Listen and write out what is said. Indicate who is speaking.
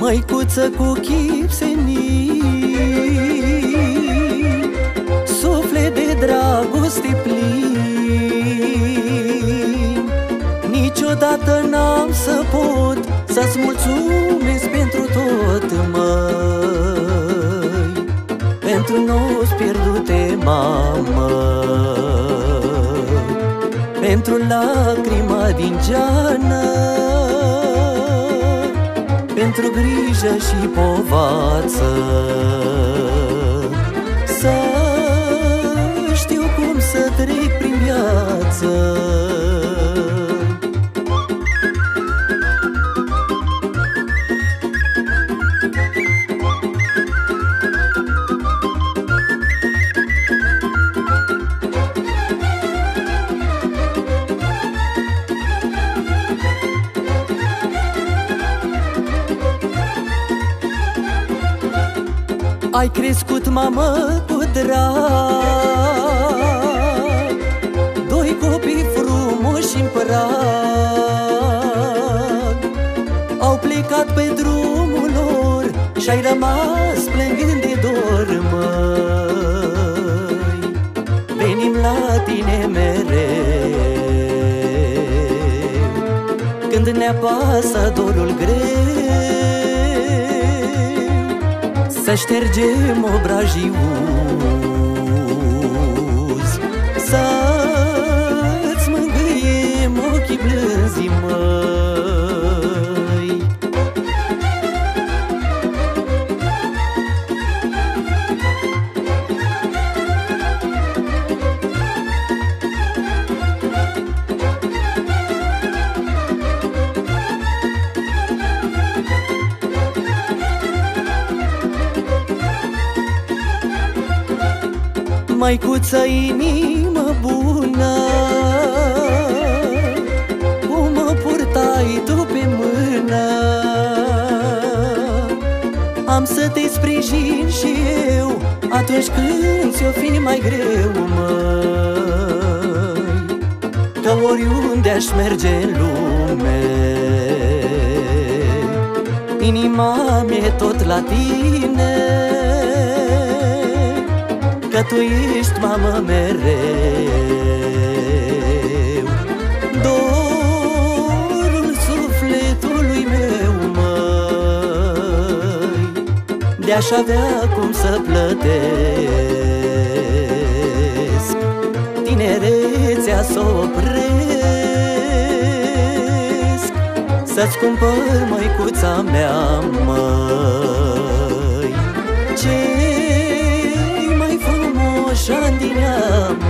Speaker 1: Măicuță cu chip senin, suflet de dragoste plin, niciodată n-am să pot să-ți mulțumesc pentru tot, măi, pentru noi pierdute, mamă, pentru lacrima din geană, pentru grijă și povață. Să știu cum să trec prin viață. Ai crescut, mamă, cu drag, doi copii frumoși în prag. Au plecat pe drumul lor și-ai rămas plângând de dor, măi. Venim la tine mereu când ne apasă dorul greu, să ștergem obrajii uzi, să-ți mângâiem ochii blânzi, măi. Măicuță, inimă bună, cum mă purtai tu pe mână, am să te sprijin și eu atunci când ți-o fi mai greu, măi. Că oriunde aș merge în lume, inima mi-e tot la tine, că tu ești, mamă, mereu dorul sufletului meu, măi. De-aș avea cum să plătesc tinerețea să opresc, să-ți cumpăr, măicuța mea, măi, ce-i mai frumos ani din ea,